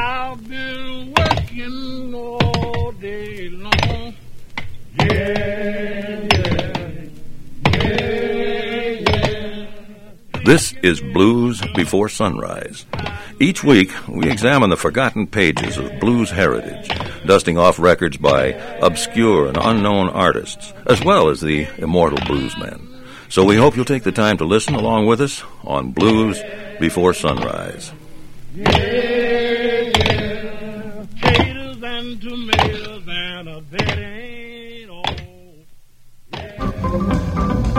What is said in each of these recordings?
I've been working all day long. Yeah, yeah, yeah, yeah. This is Blues Before Sunrise. Each week, we examine the forgotten pages of blues heritage, dusting off records by obscure and unknown artists, as well as the immortal bluesmen. So we hope you'll take the time to listen along with us on Blues Before Sunrise. Yeah, yeah. Potatoes and tomatoes and a bed ain't all. Yeah.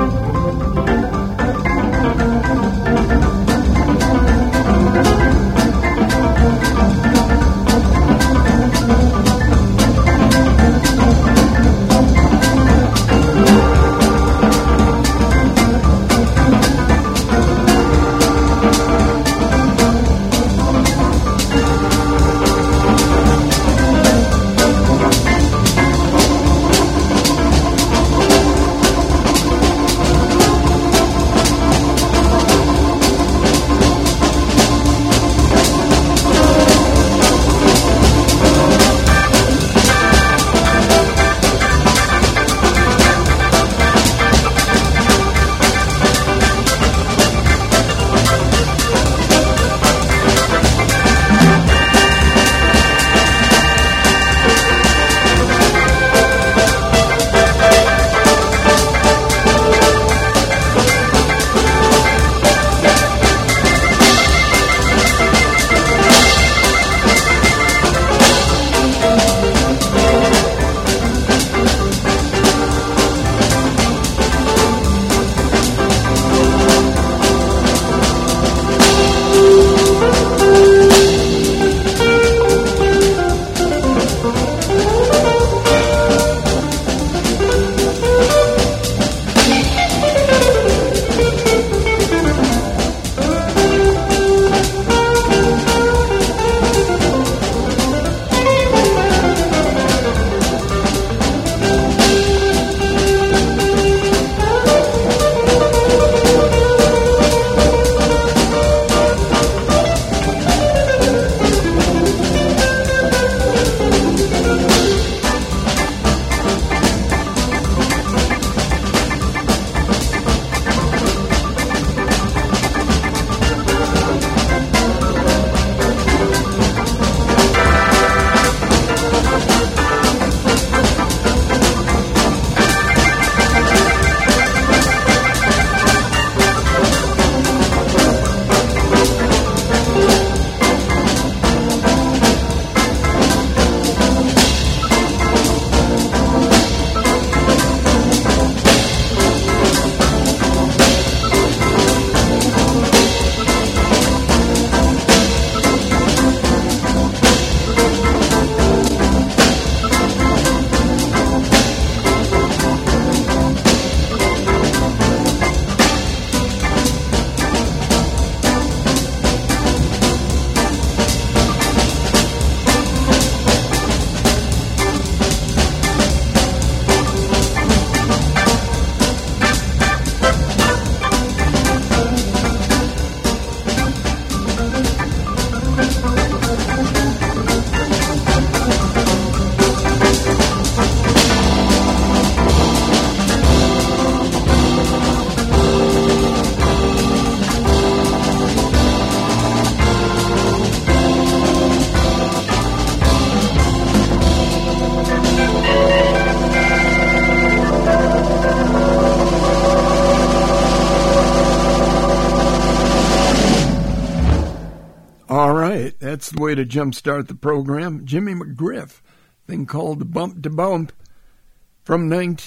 That's the way to jumpstart the program. Jimmy McGriff, thing called Bump to Bump from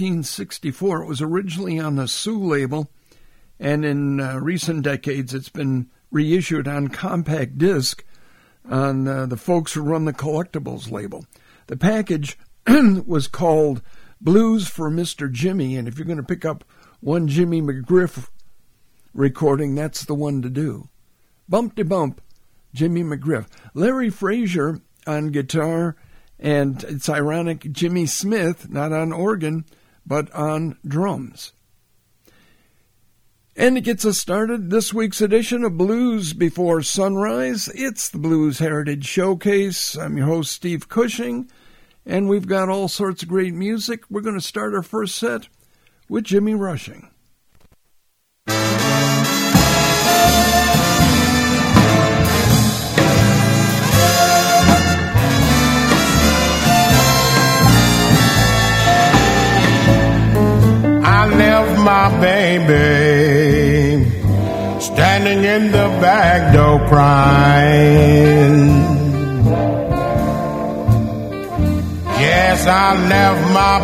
1964. It was originally on the Sue label, and in recent decades it's been reissued on compact disc on the folks who run the Collectibles label. The package was called Blues for Mr. Jimmy, and if you're going to pick up one Jimmy McGriff recording, that's the one to do. Bump to Bump, Jimmy McGriff. Larry Frazier on guitar, and it's ironic, Jimmy Smith, not on organ, but on drums. And it gets us started, this week's edition of Blues Before Sunrise. It's the Blues Heritage Showcase. I'm your host, Steve Cushing, and we've got all sorts of great music. We're going to start our first set with Jimmy Rushing. I left my baby standing in the back door crying. Yes, I left my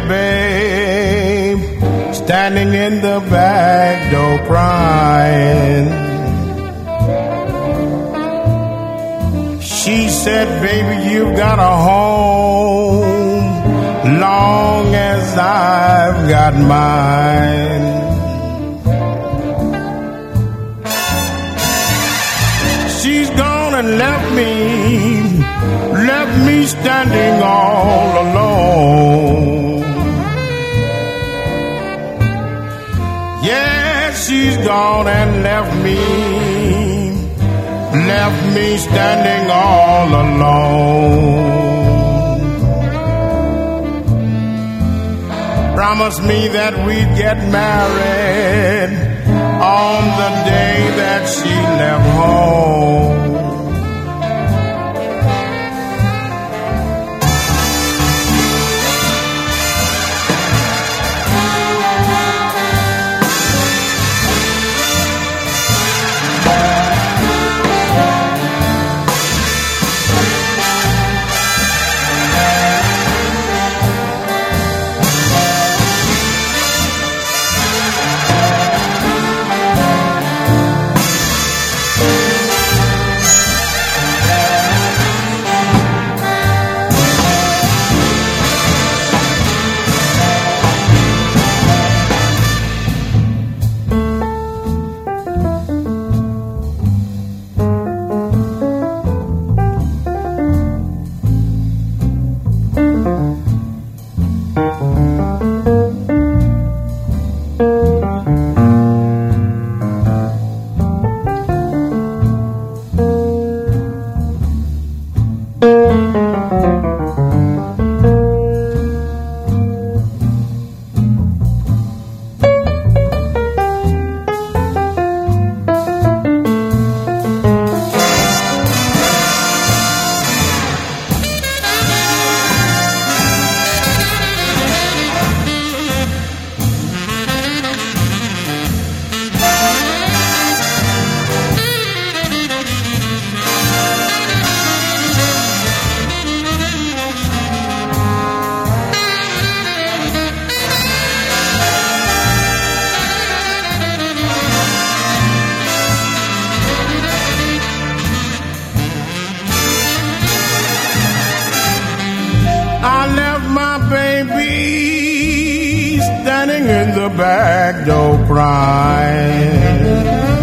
baby standing in the back door crying. She said, baby, you got a home long as I've got mine. She's gone and left me standing all alone. Yeah, she's gone and left me standing all alone. Promised me that we'd get married on the day that she left home. Back door crying.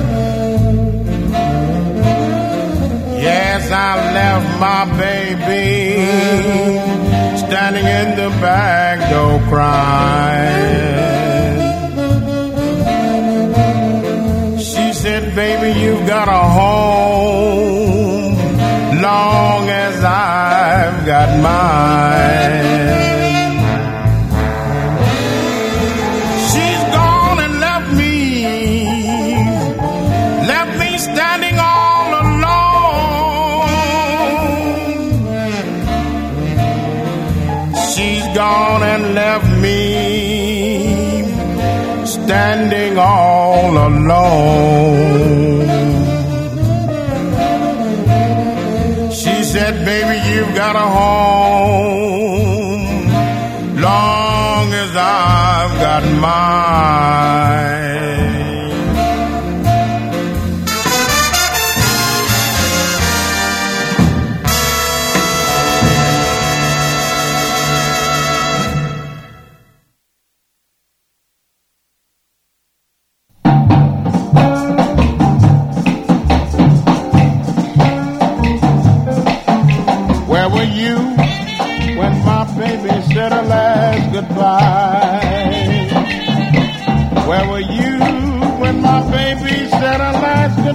Yes, I left my baby standing in the back door crying. She said, baby, you've got a home long as I've got mine. Gone and left me standing all alone. She said, baby, you've got a home long as I've got mine. Goodbye. Where were you when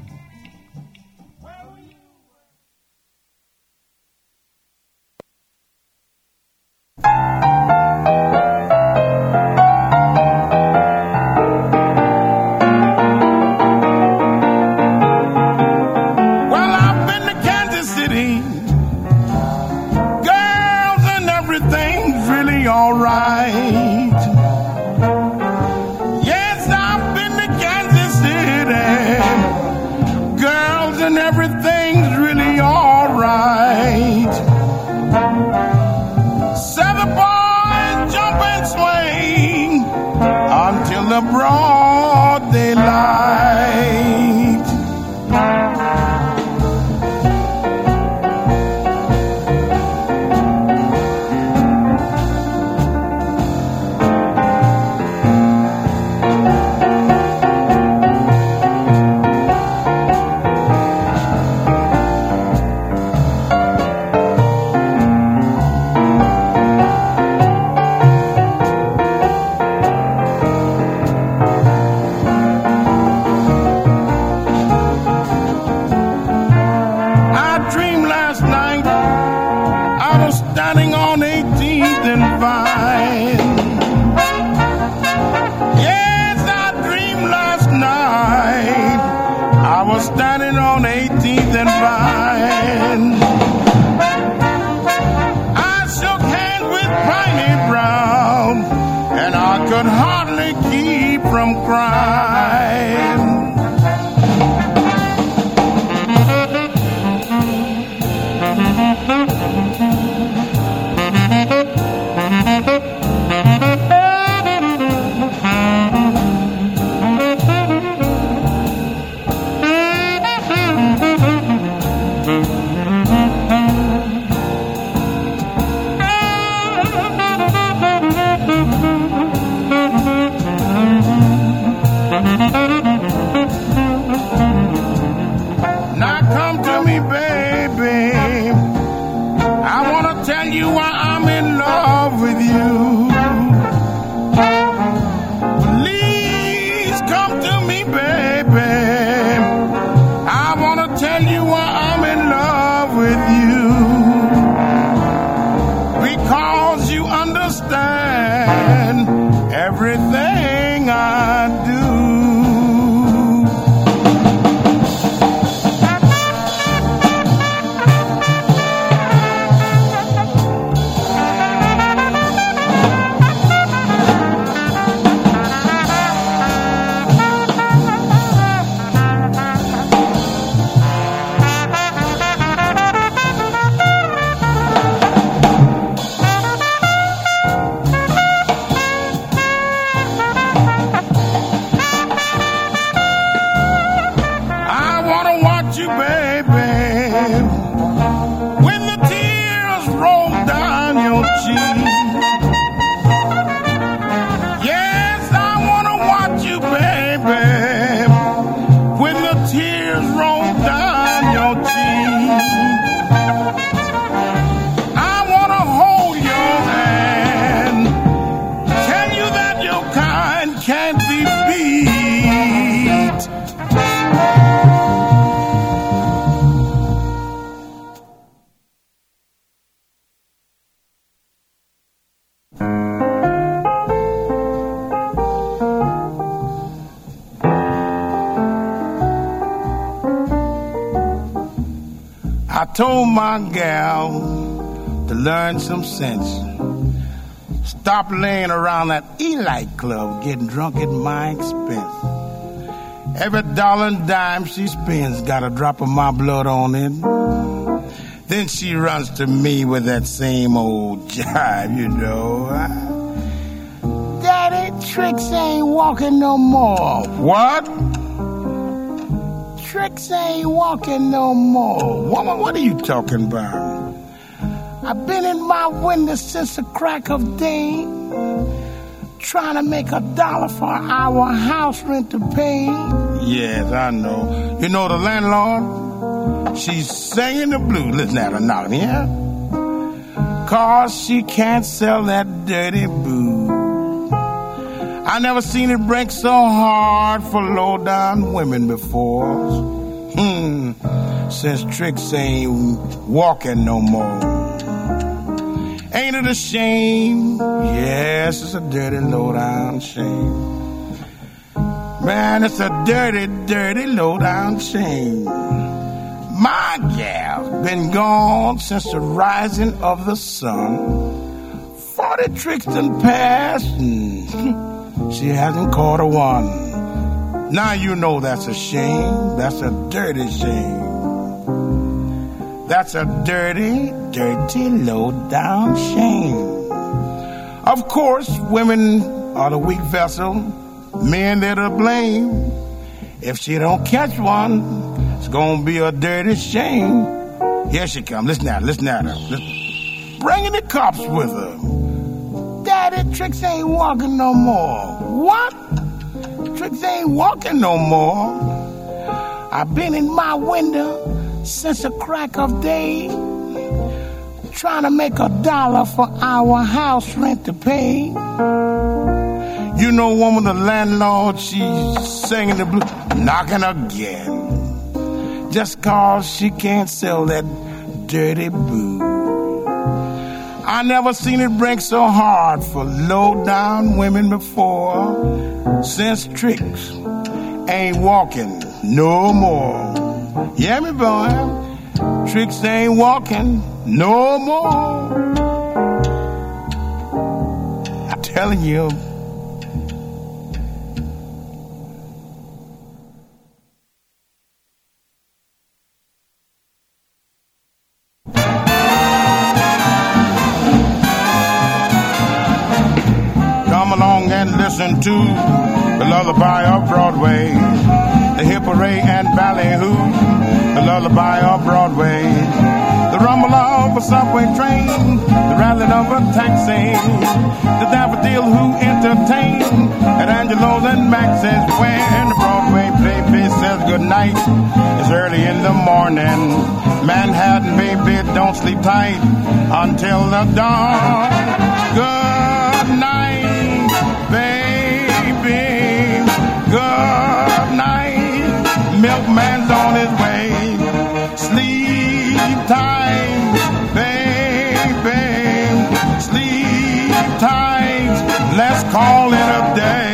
Well, I've been to Kansas City. Girls and everything's really all right. Yes, I've been to Kansas City. Girls and everything's really all right. Set the boys jump and swing until the broad daylight. I dreamed last night I was standing on 18th and Vine. Yes, I dreamed last night I was standing on 18th and Vine. I shook hands with Piney Brown and I could hardly keep from crying. baby, when the tears roll down your cheek. Yes, I want to watch you, baby, when the tears roll down your cheek. I want to hold your hand, tell you that your kind can't be beat. I told my gal to learn some sense. Stop laying around that Elite Club getting drunk at my expense. Every dollar and dime she spends got a drop of my blood on it. Then she runs to me with that same old jive, you know. Daddy, Tricks ain't walking no more. What? Tricks ain't walking no more. Woman, what are you talking about? I've been in my window since the crack of day, trying to make $1 for our house rent to pay. Yes, I know. You know the landlord? She's singing the blues. Listen at her now, yeah? 'Cause she can't sell that dirty booze. I never seen it break so hard for low-down women before. Since Tricks ain't walking no more. Ain't it a shame? Yes, it's a dirty, low-down shame. Man, it's a dirty, dirty, low-down shame. My gal's been gone since the rising of the sun. 40 tricks done passed, and she hasn't caught a one. Now you know that's a shame. That's a dirty shame. That's a dirty, dirty, low-down shame. Of course, women are the weak vessel. Men, they're to blame. If she don't catch one, it's gonna be a dirty shame. Here she comes. Listen at her. Listen at her. Bringing the cops with her. Daddy, Tricks ain't walking no more. What? Tricks ain't walking no more. I've been in my window since the crack of day, trying to make $1 for our house rent to pay. You know, woman, the landlord, she's singing the blues, knocking again, just 'cause she can't sell that dirty booze. I never seen it break so hard for low-down women before, since Tricks ain't walking no more. Yeah, me boy, Tricks ain't walking no more. I'm telling you. Come along and listen to the lullaby of Broadway, the hip hooray and ballyhoo, the lullaby of Broadway, the rumble of a subway train, the rattling of a taxi, the daffodil who entertain at Angelo's and Max's when the Broadway baby says goodnight. It's early in the morning. Manhattan, baby, don't sleep tight until the dawn. Good night, baby. Good night. Milkman's on his way. Sleep tight, baby. Sleep tight. Let's call it a day.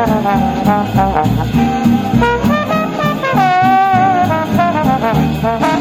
Ha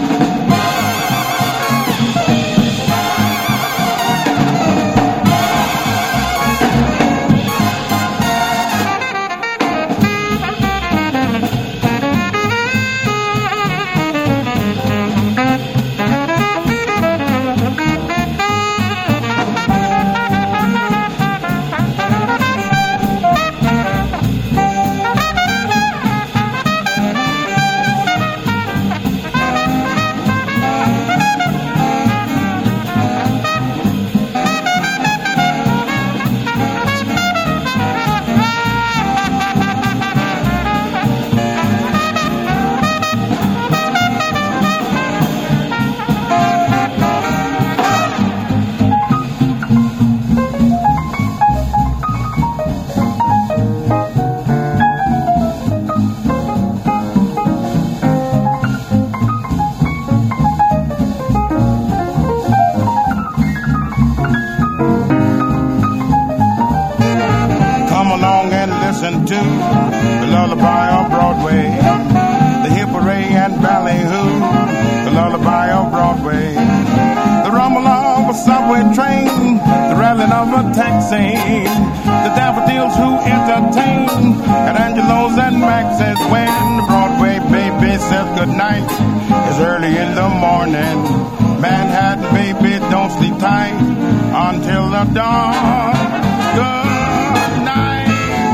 freight train, the rattling of a taxi, the daffodils who entertain at Angelo's and Max's when the Broadway baby says goodnight. It's early in the morning. Manhattan baby, don't sleep tight until the dawn. Good night,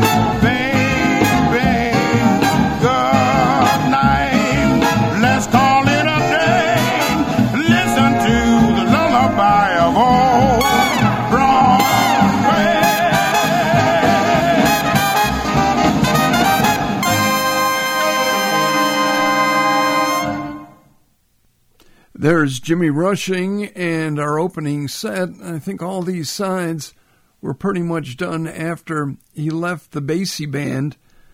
baby. Good night. Let's call it a day. Listen to the lullaby of old Broadway. There's Jimmy Rushing and our opening set. I think all these sides were pretty much done after he left the Basie Band,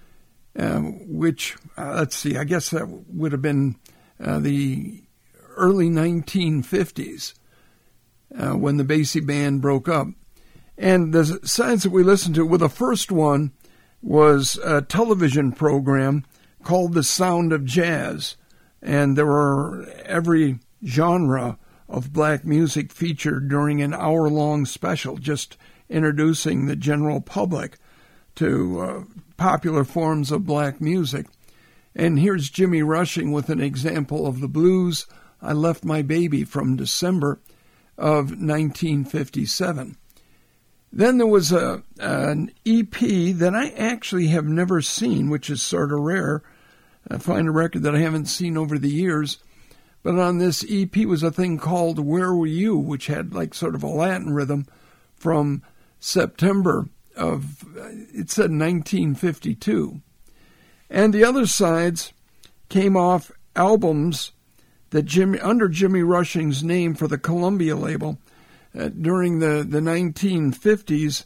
which, let's see, I guess that would have been the early 1950s when the Basie Band broke up. And the sides that we listened to, well, the first one was a television program called The Sound of Jazz. And there were every genre of black music featured during an hour-long special, just introducing the general public to popular forms of black music. And here's Jimmy Rushing with an example of the blues, I Left My Baby, from December of 1957. Then there was an EP that I actually have never seen, which is sort of rare. I find a record that I haven't seen over the years. But on this EP was a thing called Where Were You, which had like sort of a Latin rhythm from September of, it said 1952. And the other sides came off albums that under Jimmy Rushing's name for the Columbia label. During the 1950s,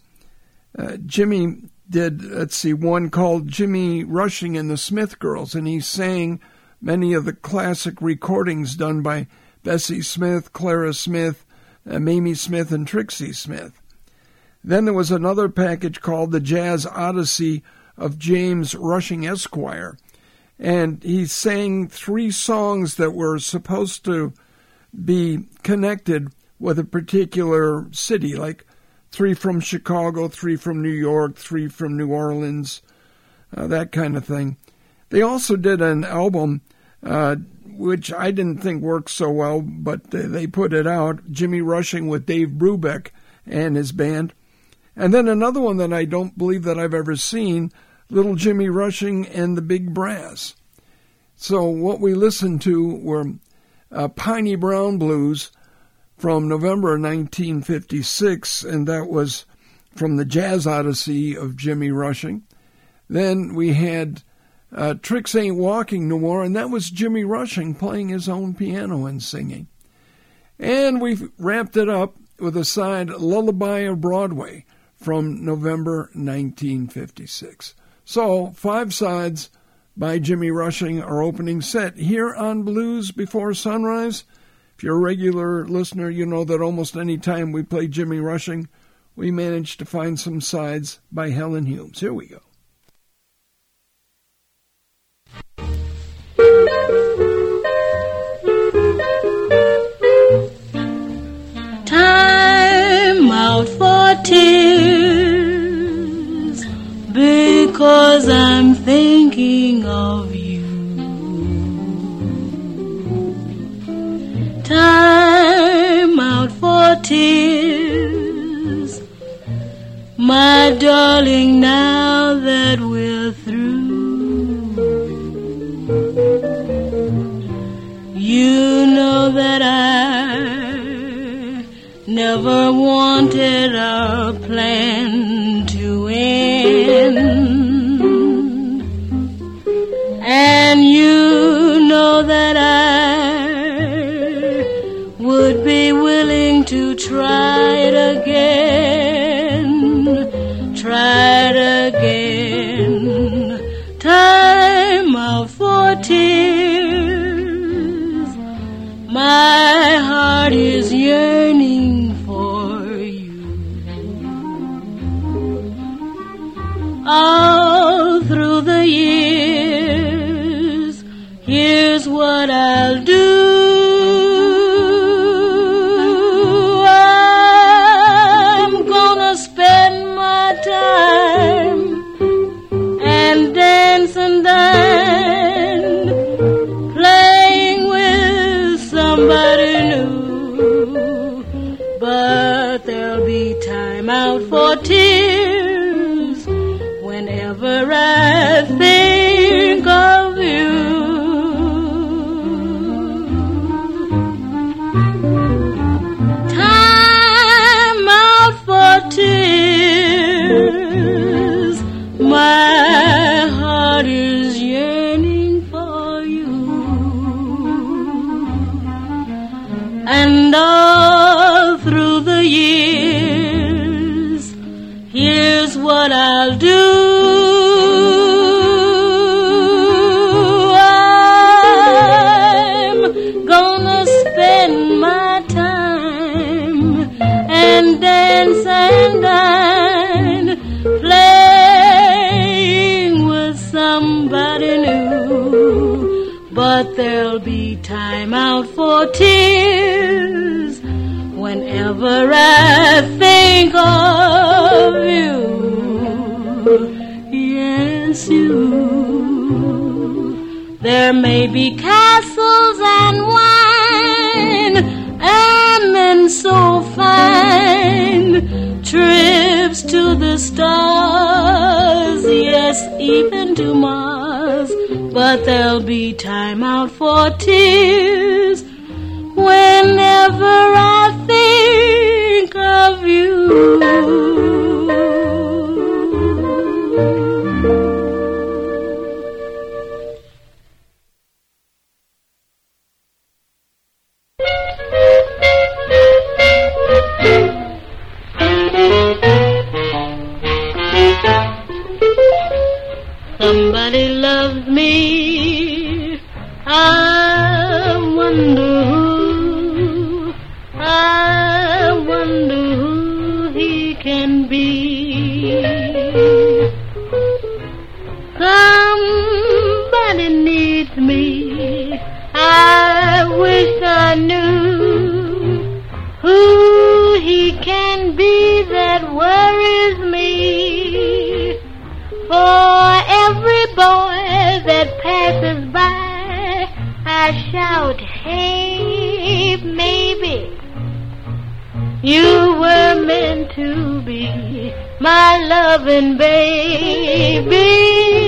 Jimmy did, one called Jimmy Rushing and the Smith Girls, and he sang many of the classic recordings done by Bessie Smith, Clara Smith, Mamie Smith, and Trixie Smith. Then there was another package called The Jazz Odyssey of James Rushing Esquire, and he sang 3 songs that were supposed to be connected with a particular city, like 3 from Chicago, 3 from New York, 3 from New Orleans, that kind of thing. They also did an album, which I didn't think worked so well, but they put it out, Jimmy Rushing with Dave Brubeck and his band. And then another one that I don't believe that I've ever seen, Little Jimmy Rushing and the Big Brass. So what we listened to were Piney Brown Blues from November 1956, and that was from the Jazz Odyssey of Jimmy Rushing. Then we had Tricks Ain't Walking No More, and that was Jimmy Rushing playing his own piano and singing. And we wrapped it up with a side Lullaby of Broadway from November 1956. So 5 sides by Jimmy Rushing, our opening set here on Blues Before Sunrise. If you're a regular listener, you know that almost any time we play Jimmy Rushing, we manage to find some sides by Helen Humes. Here we go. Time out for tears, because I'm thinking of you. Time out for tears, my darling, now that we're through. You know that I never wanted our plan to end, and you know that I would be willing to try it again, try it again. Time out for tears, my heart is yearning for you. All through the years, here's what I'll do. but there'll be time out for tears whenever I think of you. Time out for tears, my heart is yearning for you. And all through the years, here's what I'll do. I'm gonna spend my time and dance and dine, playing with somebody new. But there'll be time out for tears whenever I think of you. Yes, you. There may be castles and wine and men so fine, trips to the stars, yes, even to Mars. But there'll be time out for tears whenever I think of you. Somebody loves me, I wonder who he can be. Somebody needs me, I wish I knew who he can be that worries me. For every boy that passes by, I shout, hey, maybe you were meant to be my loving baby.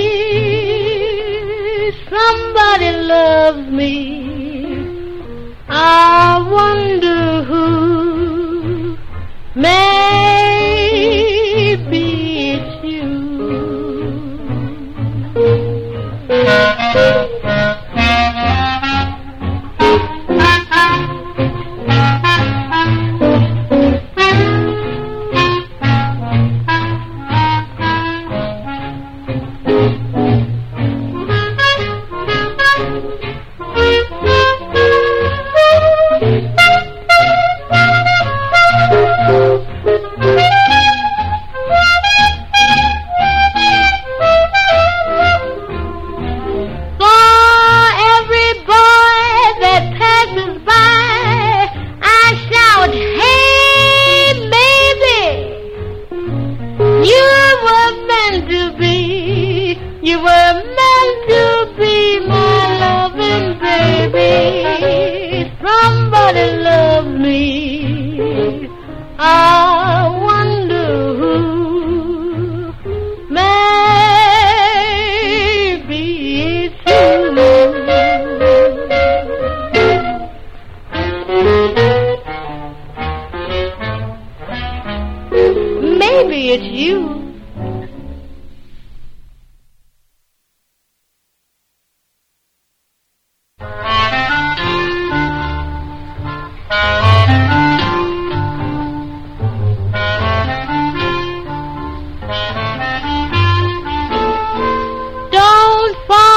Somebody loves me, I wonder who. Maybe it's you. Maybe it's you. Don't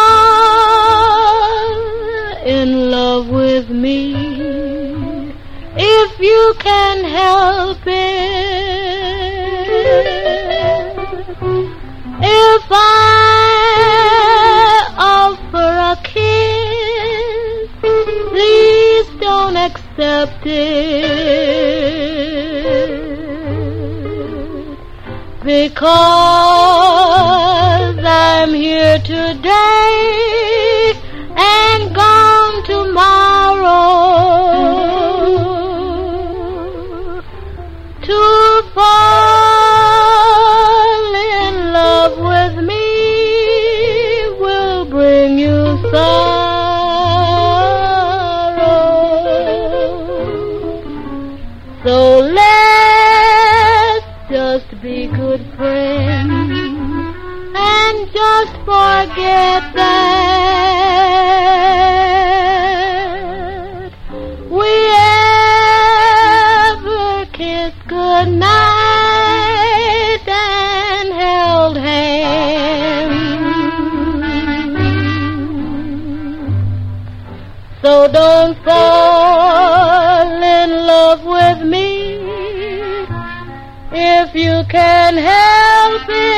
fall in love with me if you can help it. If I offer a kiss, please don't accept it, because I'm here today and gone tomorrow. to fall in love with me will bring you sorrow. So let's just be good friends and just forget that we ever kissed goodnight and held hands. So don't fall in love with me if you can help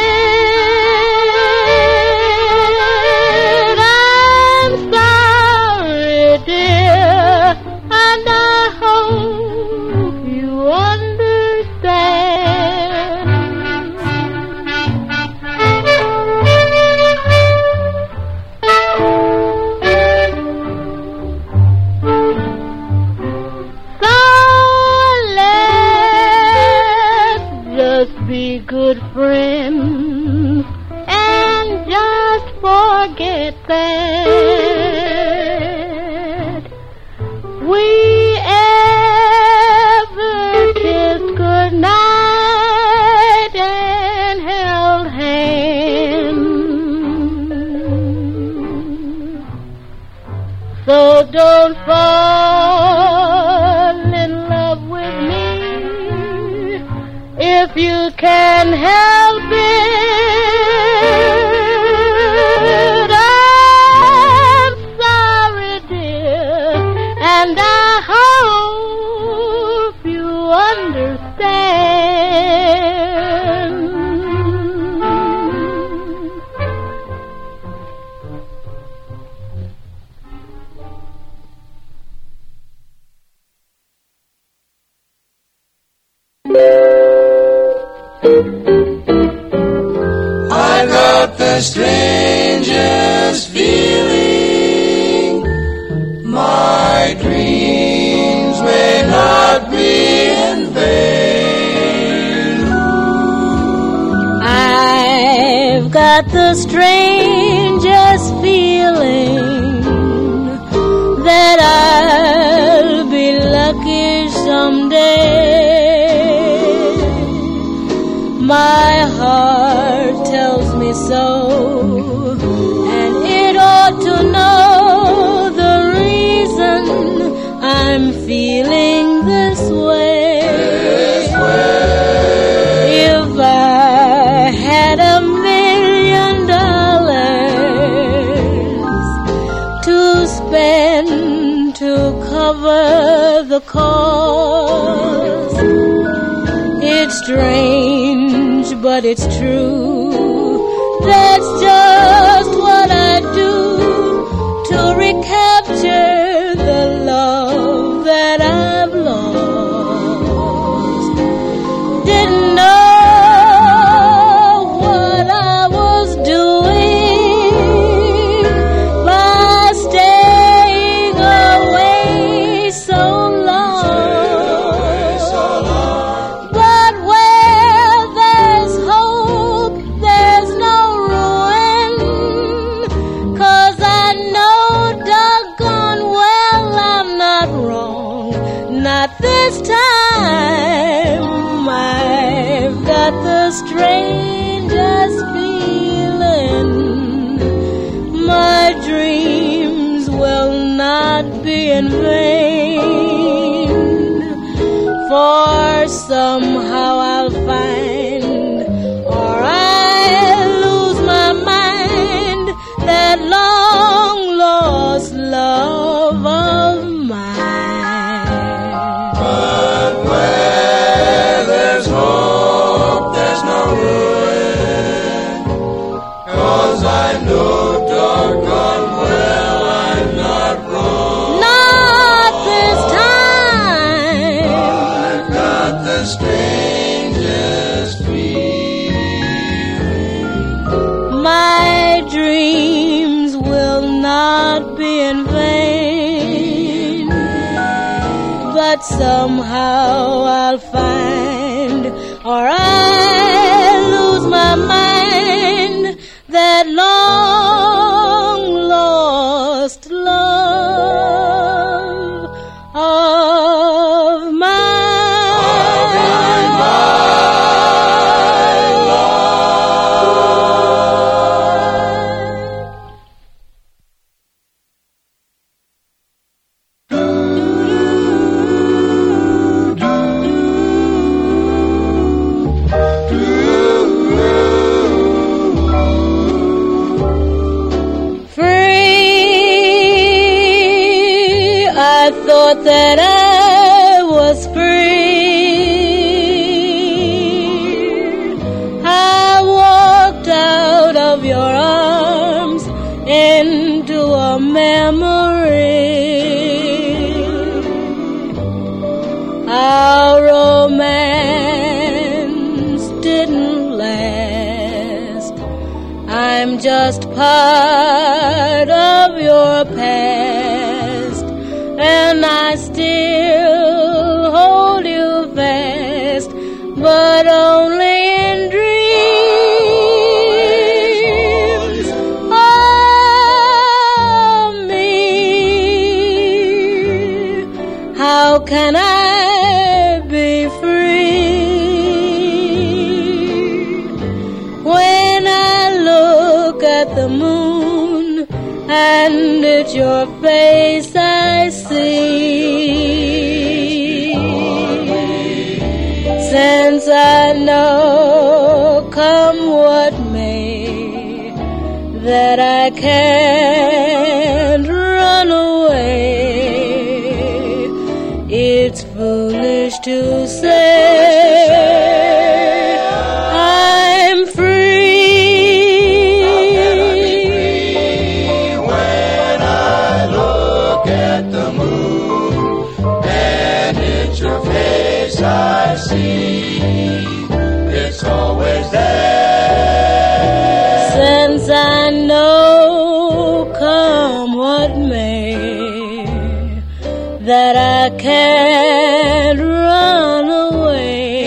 it. I'm sorry, dear, and I hope you understand. So let's just be good friends and just forget that we ever kissed goodnight and held hands. So don't fall in love with me if you can help it. I'm sorry, dear, and I hope you understand. I got the strangest feeling. My dreams may not be in vain. I've got the strangest feeling that I'll be lucky someday. My heart tells me so, and it ought to know the reason I'm feeling this way. If I had $1,000,000 to spend to cover the cost, it's strange, but it's true. That's just what I do to recapture the love that I've lost. Didn't know what I was doing by staying away so long. But where there's hope, there's no ruin, 'cause I know doggone well I'm not wrong. Not this time. I've got the strangest feeling. My dreams will not be in vain, for somehow I'll find, or I'll lose my mind, that long-lost love of mine. But where there's hope, there's no ruin. 'Cause I know doggone well I'm not wrong. Not this time. I've got the strangest feeling. My dreams will not be in vain, but somehow I'll find or I lose my mind, that long lost love of mine. That I was free. I walked out of your arms into a memory. Our romance didn't last. I'm just part of your past, and I still hold you fast, but only in dreams of me. How can I be free when I look at the moon and it's your face I see? Since I know, come what may, that I can't run away, it's foolish to say I'm free. I see it's always there. Since I know, come what may, that I can't run away,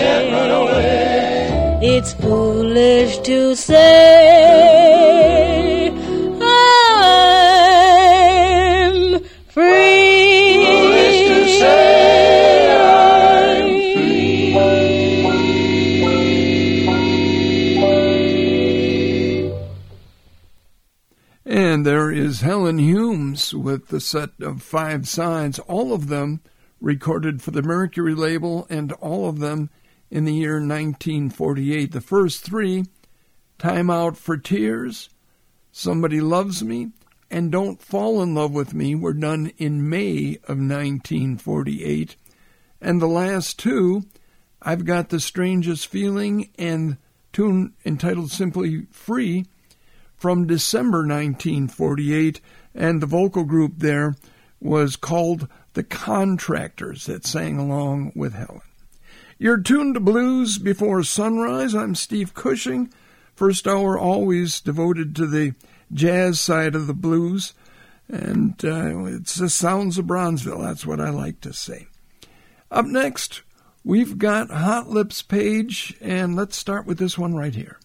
it's foolish to say I'm free. Foolish to say And there is Helen Humes with the set of 5 sides, all of them recorded for the Mercury label and all of them in the year 1948. The first 3, Time Out for Tears, Somebody Loves Me, and Don't Fall in Love with Me, were done in May of 1948. And the last 2, I've Got the Strangest Feeling and tune entitled simply Free, from December 1948, and the vocal group there was called The Contractors that sang along with Helen. You're tuned to Blues Before Sunrise. I'm Steve Cushing. First hour always devoted to the jazz side of the blues, and it's the sounds of Bronzeville. That's what I like to say. Up next, we've got Hot Lips Page, and let's start with this one right here.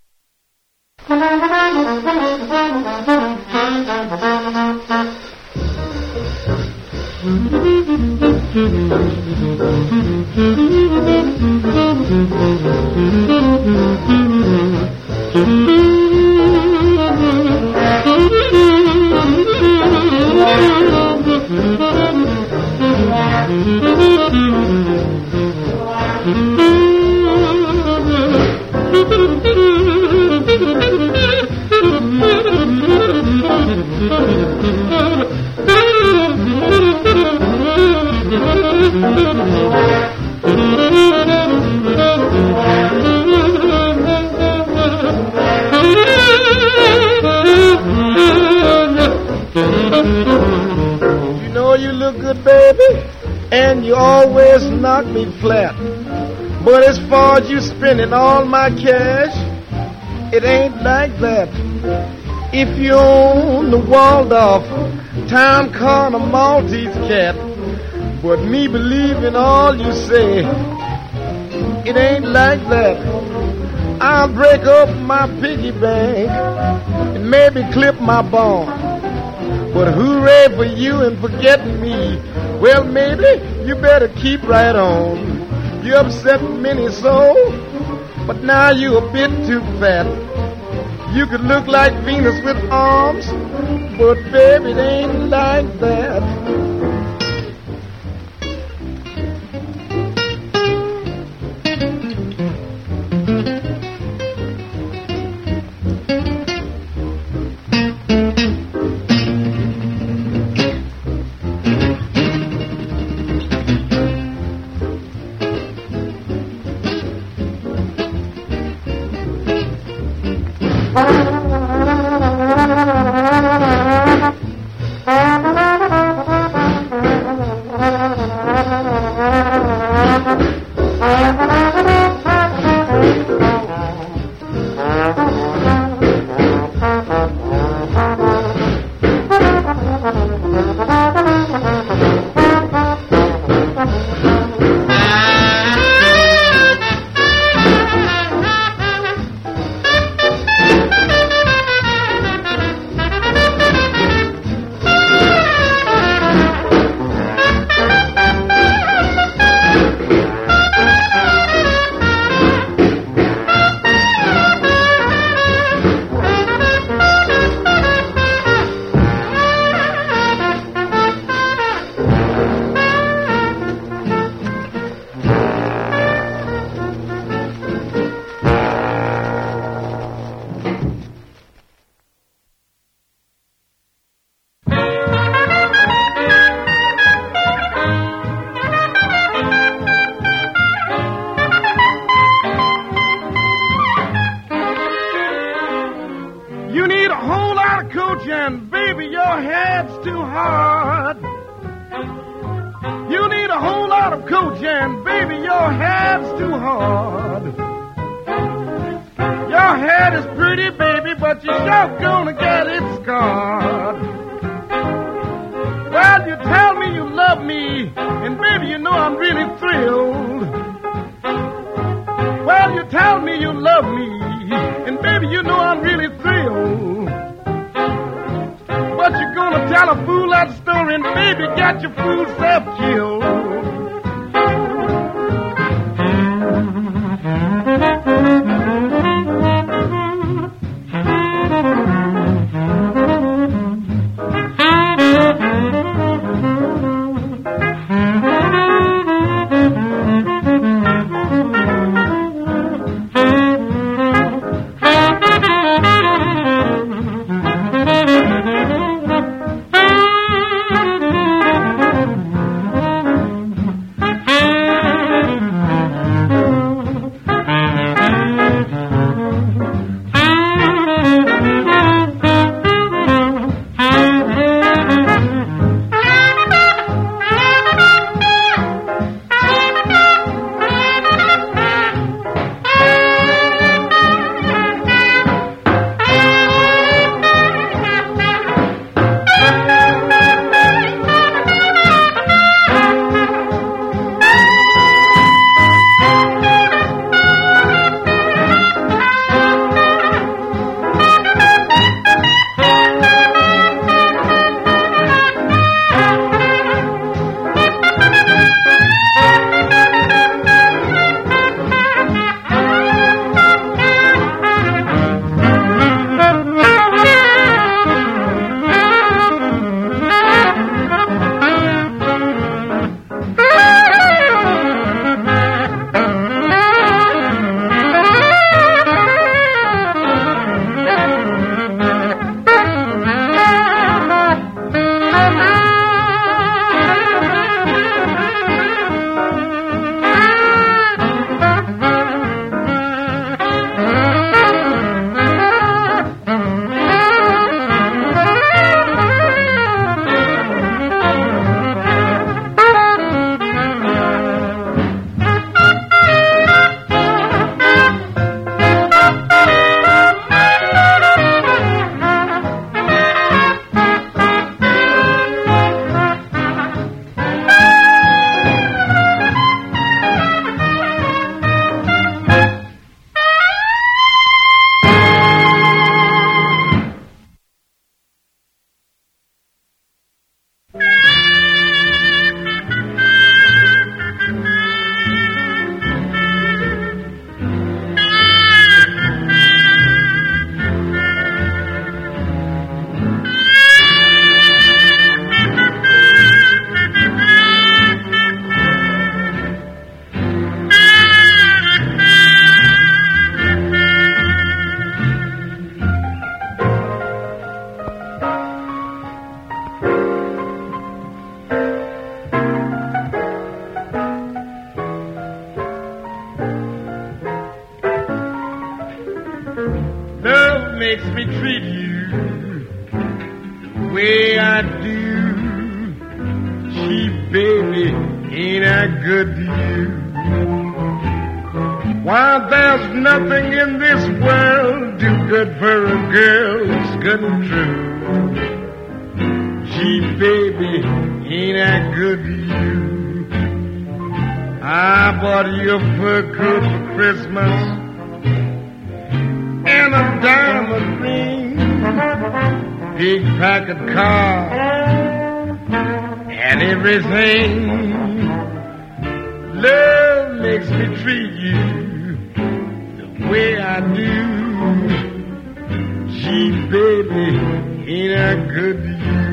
You know you look good, baby, and you always knock me flat. But as far as you spending all my cash, it ain't like that. If you own the Waldorf Town Corner Maltese cat, but me believe in all you say, it ain't like that. I'll break up my piggy bank and maybe clip my barn. But hooray for you and forgetting me. Well, maybe you better keep right on. You upset many so, but now you a bit too fat. You could look like Venus with arms, but baby, it ain't like that. makes me treat you the way I do. Gee, baby, ain't I good to you? Why, there's nothing in this world too good for a girl who's good and true. Gee, baby, ain't I good to you? I bought you a fur coat for Christmas and a diamond ring, big packet car, and everything. Love makes me treat you the way I do. Gee, baby, ain't I good to you?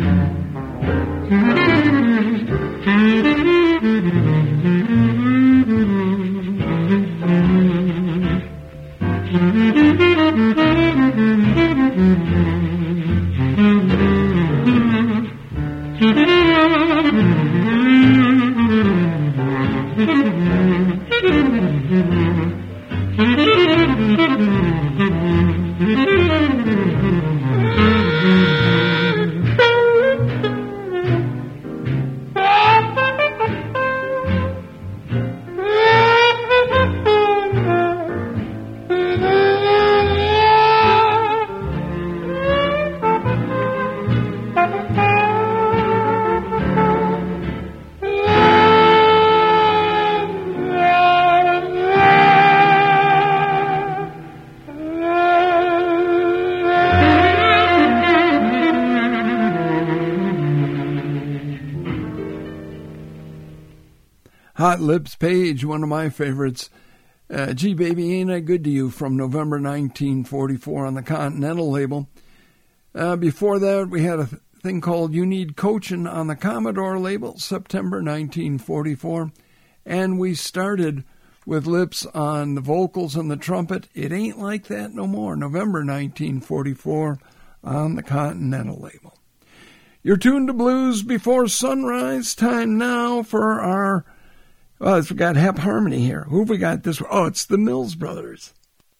Hot Lips Page, one of my favorites. Gee, Baby, Ain't I Good to You, from November 1944 on the Continental label. Before that, we had a thing called You Need Coachin' on the Commodore label, September 1944. And we started with Lips on the vocals and the trumpet, It Ain't Like That No More, November 1944 on the Continental label. You're tuned to Blues Before Sunrise. Time now for our... Well, we got Hep Harmony here. Who have we got this? Oh, it's the Mills Brothers.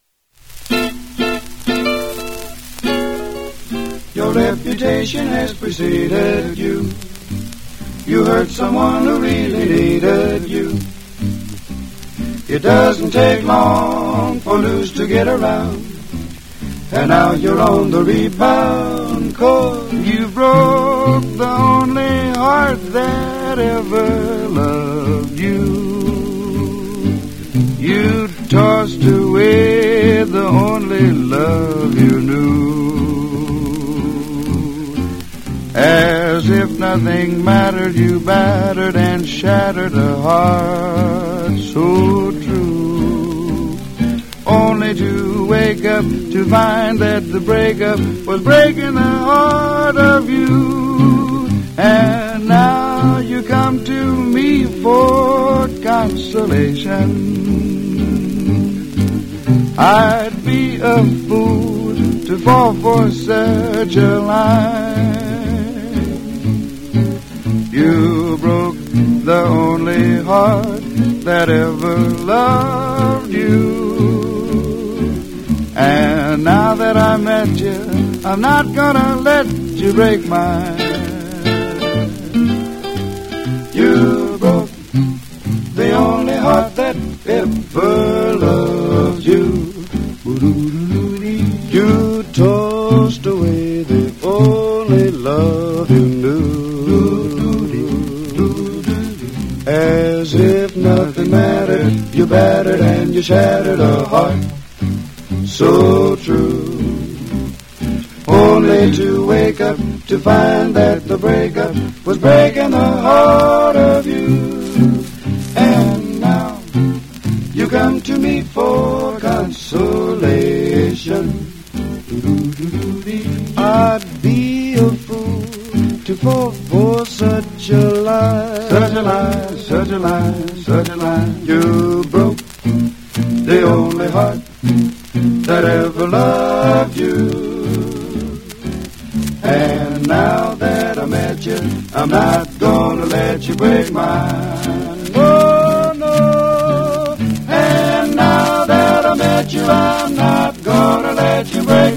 Your reputation has preceded you. You hurt someone who really needed you. It doesn't take long for news to get around, and now you're on the rebound, 'cause you broke the only heart that ever loved you. You tossed away the only love you knew. As if nothing mattered, you battered and shattered a heart so true, only to wake up to find that the breakup was breaking the heart of you. And now you come to me for consolation. I'd be a fool to fall for such a line. You broke the only heart that ever loved you. And now that I met you, I'm not gonna let you break mine. You broke the only heart that ever loved you. You tossed away the only love you knew. As if nothing mattered, you battered and you shattered a heart so true, only to wake up to find that the breakup was breaking the heart of you. And now you come to me for consolation. I'd be a fool to fall for such a lie, such a lie, such a lie, such a lie. You broke the only heart that ever loved you. And now that I met you, I'm not gonna let you break mine. Oh no. And now that I met you, I'm not gonna let you break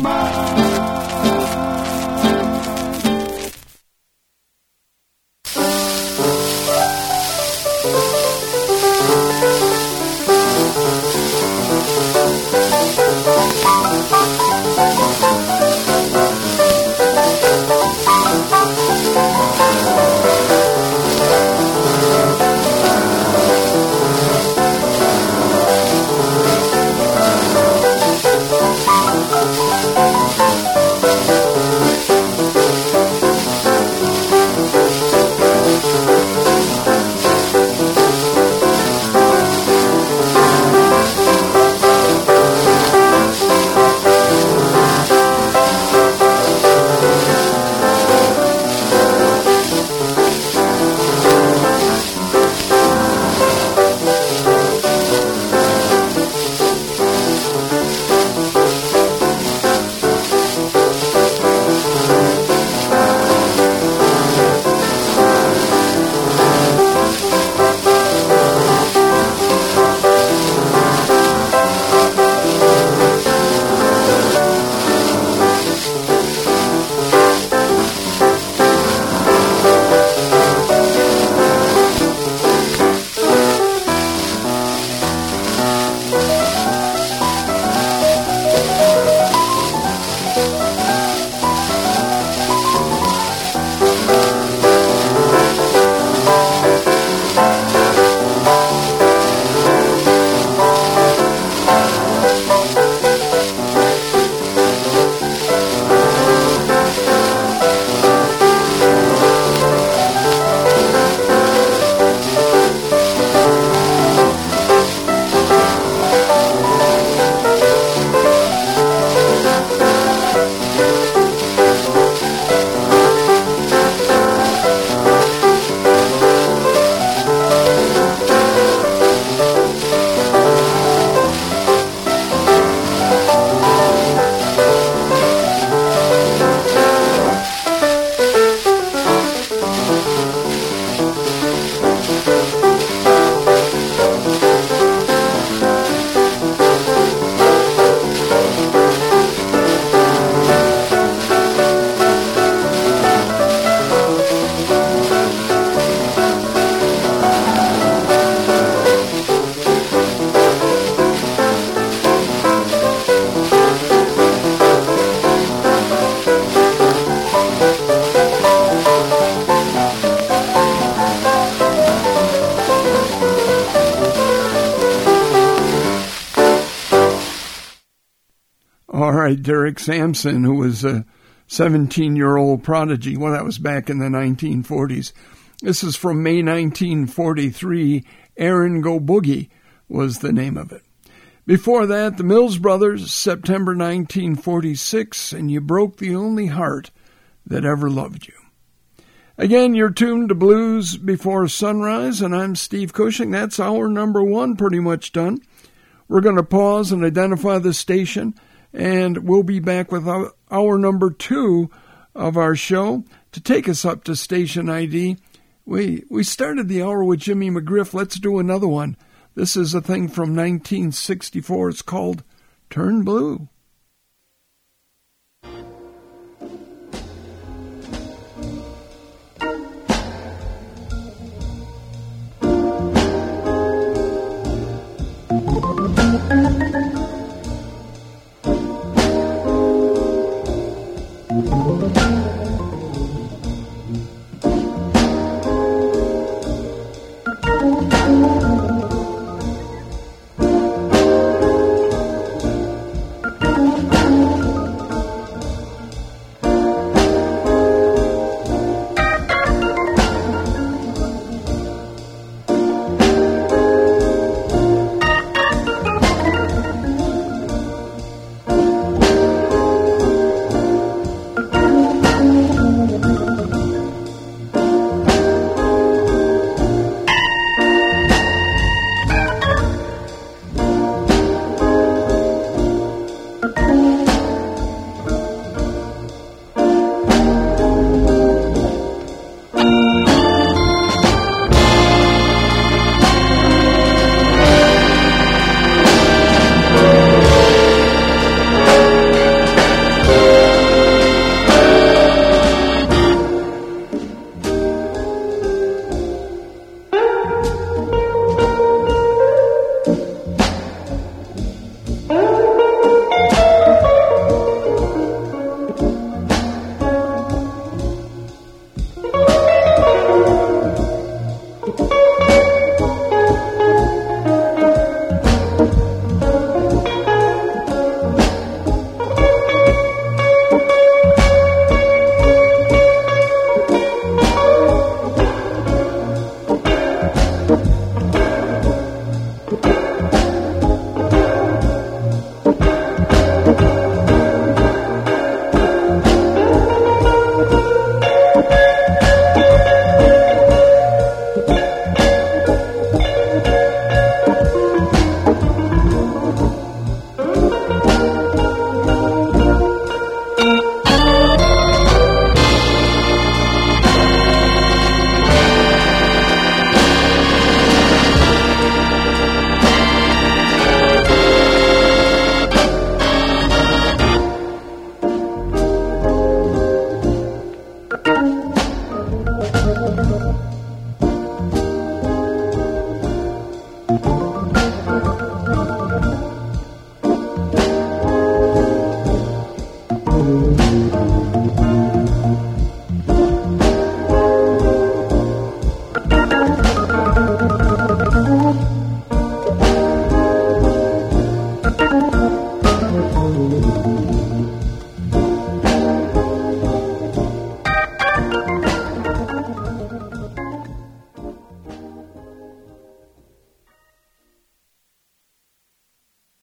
All right, Derek Sampson, who was a 17-year-old prodigy. Well, that was back in the 1940s. This is from May 1943. Aaron Go Boogie was the name of it. Before that, the Mills Brothers, September 1946, and You Broke the Only Heart That Ever Loved You. Again, you're tuned to Blues Before Sunrise, and I'm Steve Cushing. That's hour number one pretty much done. We're going to pause and identify the station, and we'll be back with hour number two of our show to take us up to station ID. We started the hour with Jimmy McGriff. Let's do another one. This is a thing from 1964. It's called Turn Blue.